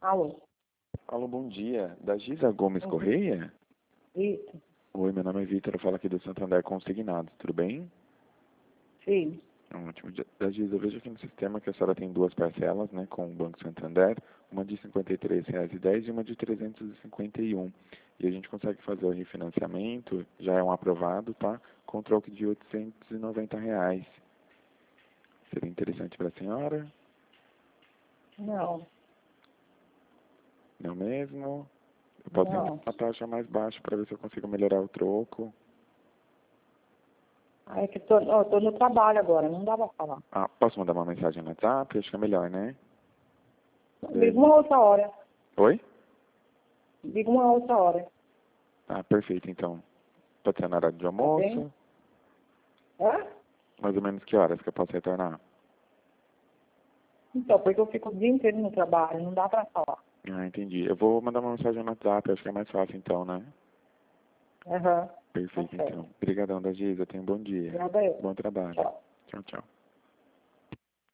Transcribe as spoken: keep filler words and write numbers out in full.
Alô? Alô, bom dia. Da Giza Gomes Bom dia. Correia? Isso. Oi, meu nome é Vitor, eu falo aqui do Santander Consignados, tudo bem? Sim. Ótimo. Da Giza, eu vejo aqui no sistema que a senhora tem duas parcelas, né, com o Banco Santander, uma de cinquenta e três reais e dez centavos e uma de trezentos e cinquenta e um. E a gente consegue fazer o refinanciamento, já é um aprovado, tá? Com troco de oitocentos e noventa reais. Seria interessante para a senhora? Não. Não mesmo? Eu posso tentar Não. uma taxa mais baixa para ver se eu consigo melhorar o troco. Ah, é que tô, ó, tô no trabalho agora, não dá pra falar. Ah, posso mandar uma mensagem no WhatsApp? Acho que é melhor, né? Liga uma outra hora. Oi? Liga uma outra hora. Ah, perfeito, então. Pode ser na hora de Tá bem? almoço? Hã? Mais ou menos que horas que eu posso retornar? Então, porque eu fico o dia inteiro no trabalho, não dá pra falar. Ah, entendi. Eu vou mandar uma mensagem no WhatsApp, acho que é mais fácil então, né? Aham. Tá Perfeito, então. certo. Obrigadão da Giza, tenha um bom dia. Obrigada eu. Bom trabalho. Tchau. Tchau, tchau.